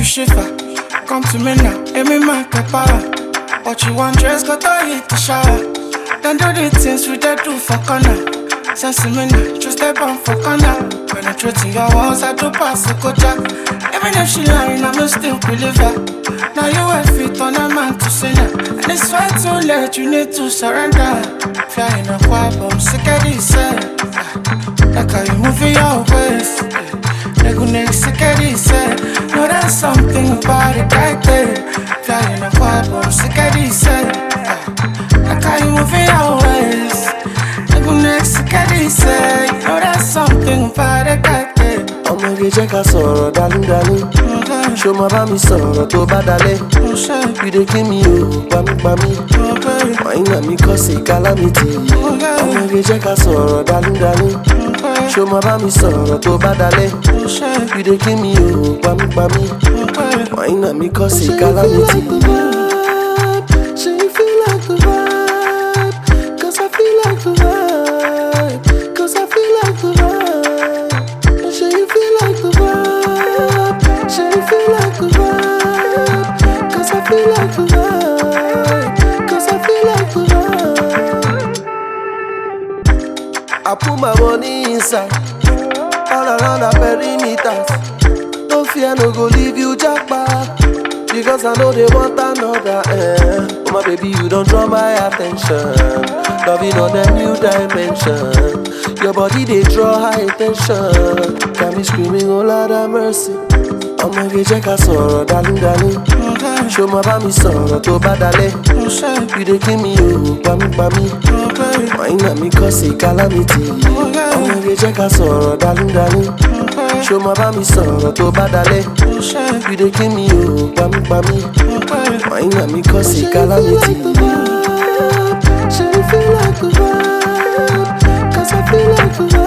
shiver. Come to me now, let me make a power. What you want, dress, got to hit the shower. Then do the things we dey do for corner. Sense me now, just step on for corner. Penetrating your walls, I do pass the cocha. Even if she lying, I'ma still believe her. Now you have fit on a man to say now. And it's far too late, you need to surrender. Flying a quiet bomb, sick of this. Like how you move your waist. Like next sick of this. No, there's something about it right there. Flying a quiet bomb, sick of this. Like how you move your waist. Like next sick of this. No, there's something about it right there. Ọmọ ge jẹ́ ká sọ̀rọ̀ dálúdálú. Ṣo ma bá mi sọ̀rọ̀ tó bá dalẹ̀? You dey kill me o, pamípamí. Wàyínà mi kọ́ sí calamity. Ọmọ ge jẹ́ ká sọ̀rọ̀ dálúdálú. Ṣo ma bá mi sọ̀rọ̀ tó bá dalẹ̀? You dey kill me o, pamípamí. Wàyínà mi kọ́ sí calamity. Ṣé you feel like the vibe? 'Cause I feel like the vibe. 'Cause I feel like the vibe. Should you feel like the vibe? Should you feel like the vibe? 'Cause I feel like the vibe. 'Cause I feel like the vibe. I put my money inside, all around the perimeters. No fear, no go leave you jackpot, because I know they want another. Oh my baby, you don't draw my attention. Loving on a new dimension. Your body they draw high attention. Got me screaming, oh Lord have mercy. Ọmọ ge jẹ́ ká sọ̀rọ̀ dálúdálú. Ṣo ma bá mi sọ̀rọ̀ tó bá dalẹ̀? You dey kill me o, pamípamí. Wàyínà mi kọ́ sí calamity. Ọmọ ge jẹ́ ká sọ̀rọ̀ dálúdálú. Ṣo ma bá mi sọ̀rọ̀ tó bá dalẹ̀? You dey kill me o, pamípamí. Wàyínà mi kọ́ sí calamity. Should you feel like the vibe? 'Cause I feel like the vibe.